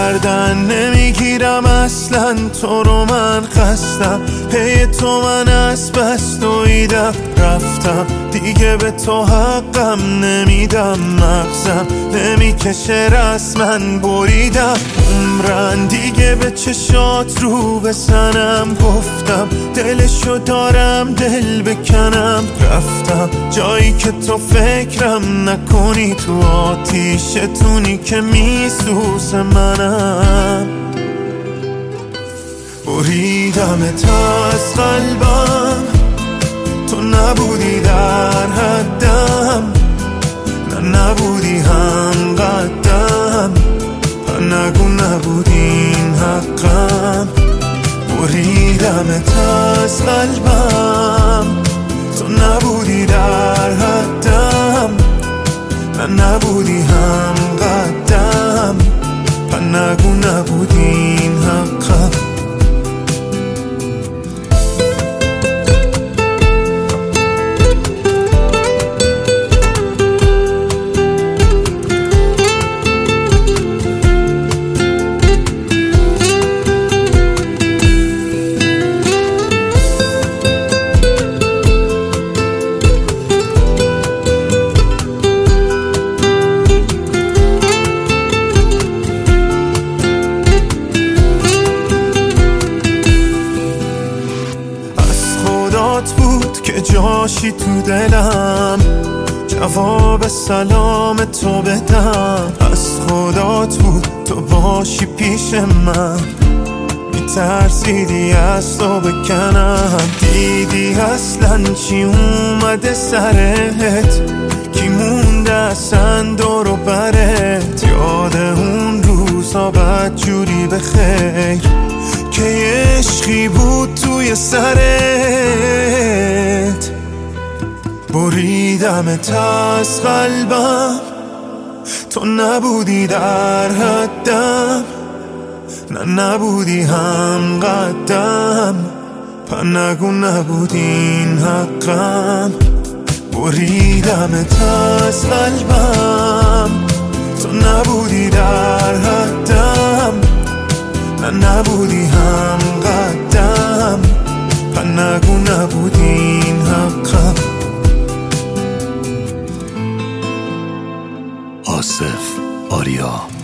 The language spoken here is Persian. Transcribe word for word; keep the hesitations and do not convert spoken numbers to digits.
گردن نمیگیرم اصلا، تو رو من خستم، پی تو من از بس دویدم رفتم، دیگه به تو حقم نمیدم، مغزم نمیکشه رسمن بریدم، عمرن دیگه به چشات رو بزنم، گفتم دلشو دارم دل بکنم، رفتم جایی که تو فکرم نکنی، تو آتیشتونی که میسوز منم، بریدمت از قلبم، تو نبودی در حدم، نه نبودی هم قدم، نگو نبودی این حقم، بریدمت از قلبم، تو نبودی در حدم، نه نبودی هم قدم، نگو نبودی این حقم. بود که جاشی تو دلم، جواب سلام تو بدم، از خدات بود تو باشی پیش من، میترسیدی از تو بکنم، دیدی اصلا چی اومده سرت، کی مونده اصلا دور و برت، یاد اون روزا بدجوری به خیر که عشقی بود توی سرت، بریدمت از قلبم، تو نبودی در حدم، نه نبودی هم قدم، نگو نبودی این حقم، بریدمت از قلبم، تو نبودی در حدم، نه نبودی هم قدم، نگو نبودی این حقم. آصف آریا